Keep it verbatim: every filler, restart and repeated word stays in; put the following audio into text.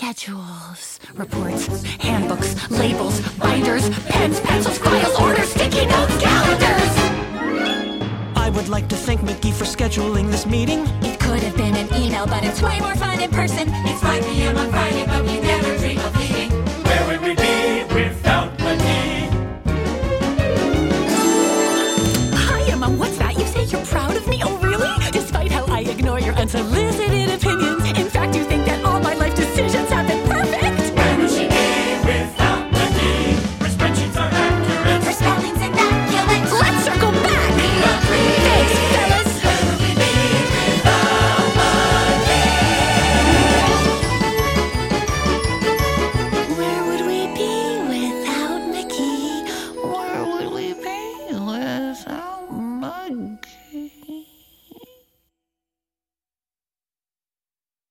Schedules, reports, handbooks, labels, binders, pens, pencils, files, orders, sticky notes, calendars. I would like to thank Mickey for scheduling this meeting. It could have been an email, but it's way more fun in person. It's five p m on Friday, but we